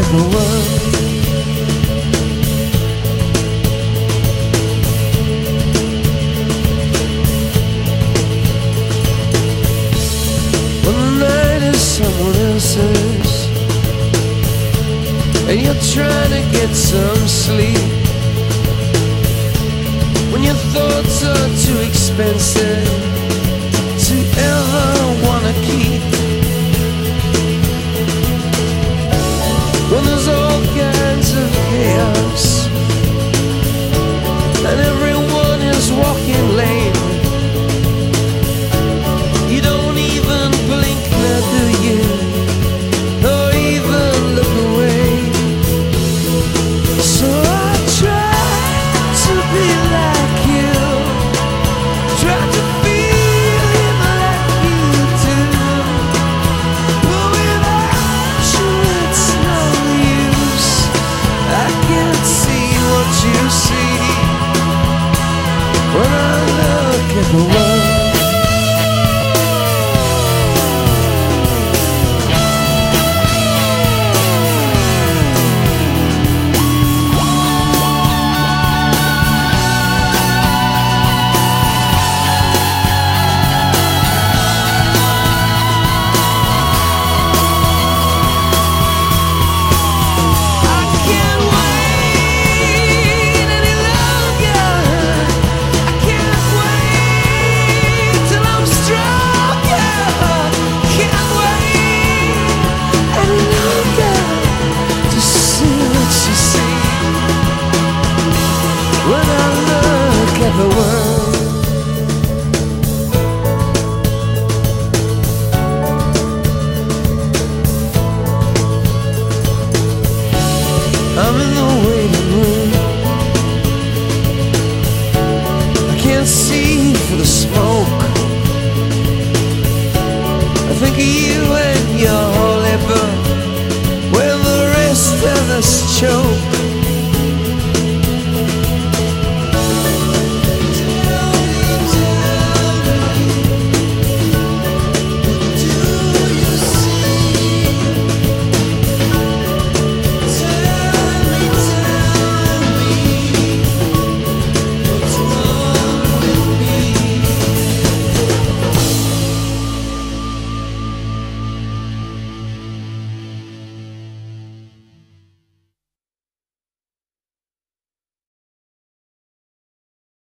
the world. When the night is someone else's and you're trying to get some sleep, when your thoughts are too expensive to ever wanna keep, when there's all kinds of chaos and everyone is walking lame, you don't even blink now, do you? Or even look away. So I try to be like you, try to feel like you do, but without you it's no use. I can't see what you see when I look at the world. The world, I'm in the waiting room. I can't see for the smoke. I think of you and your holy book when the rest of the